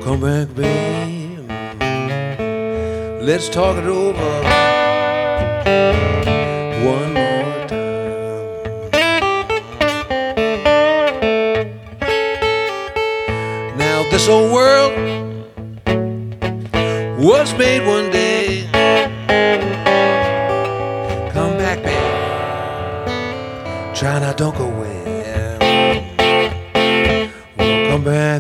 Come back, babe. Let's talk it over one more time. Now this old world was made one day. Come back, babe. Try not, don't go away. Well, come back.